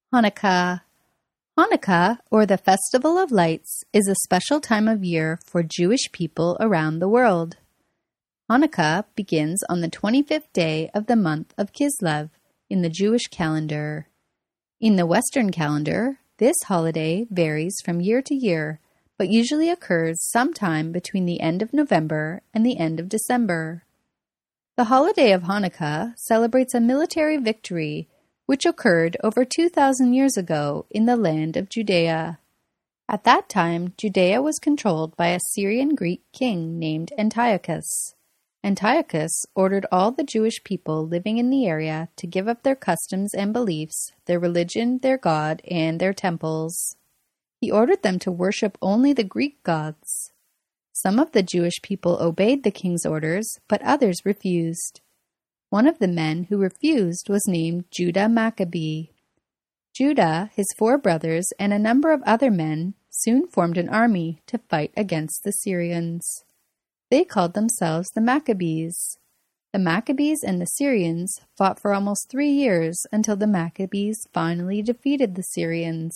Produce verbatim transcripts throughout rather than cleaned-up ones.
Hanukkah. Hanukkah, or the Festival of Lights, is a special time of year for Jewish people around the world. Hanukkah begins on the twenty-fifth day of the month of Kislev in the Jewish calendar. In the Western calendar, this holiday varies from year to year, but usually occurs sometime between the end of November and the end of December. The holiday of Hanukkah celebrates a military victory which occurred over two thousand years ago in the land of Judea. At that time, Judea was controlled by a Syrian-Greek king named Antiochus. Antiochus ordered all the Jewish people living in the area to give up their customs and beliefs, their religion, their God, and their temples. He ordered them to worship only the Greek gods. Some of the Jewish people obeyed the king's orders, but others refused. One of the men who refused was named Judah Maccabee. Judah, his four brothers, and a number of other men soon formed an army to fight against the Syrians. They called themselves the Maccabees. The Maccabees and the Syrians fought for almost three years until the Maccabees finally defeated the Syrians.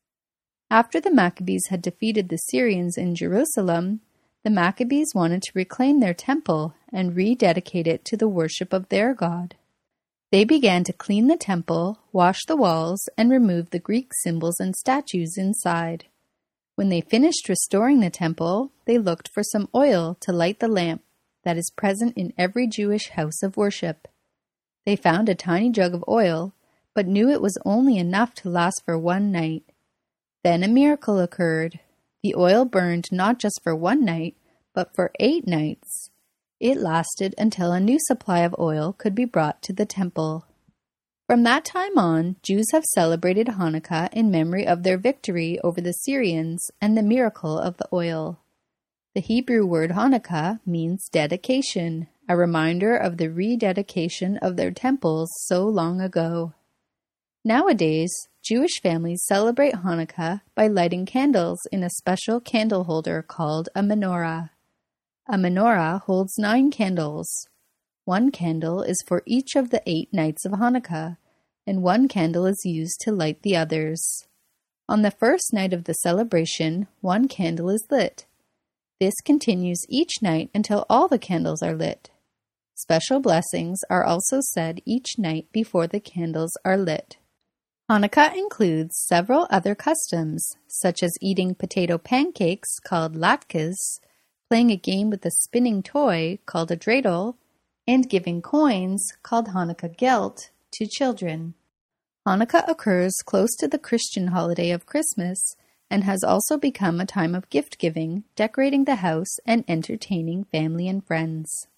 After the Maccabees had defeated the Syrians in Jerusalem, the Maccabees wanted to reclaim their temple and rededicate it to the worship of their God. They began to clean the temple, wash the walls, and remove the Greek symbols and statues inside. When they finished restoring the temple, they looked for some oil to light the lamp that is present in every Jewish house of worship. They found a tiny jug of oil, but knew it was only enough to last for one night. Then a miracle occurred. The oil burned not just for one night, but for eight nights. It lasted until a new supply of oil could be brought to the temple. From that time on, Jews have celebrated Hanukkah in memory of their victory over the Syrians and the miracle of the oil. The Hebrew word Hanukkah means dedication, a reminder of the rededication of their temples so long ago. Nowadays, Jewish families celebrate Hanukkah by lighting candles in a special candle holder called a menorah. A menorah holds nine candles. One candle is for each of the eight nights of Hanukkah, and one candle is used to light the others. On the first night of the celebration, one candle is lit. This continues each night until all the candles are lit. Special blessings are also said each night before the candles are lit. Hanukkah includes several other customs, such as eating potato pancakes called latkes, playing a game with a spinning toy called a dreidel, and giving coins called Hanukkah gelt to children. Hanukkah occurs close to the Christian holiday of Christmas and has also become a time of gift-giving, decorating the house, and entertaining family and friends.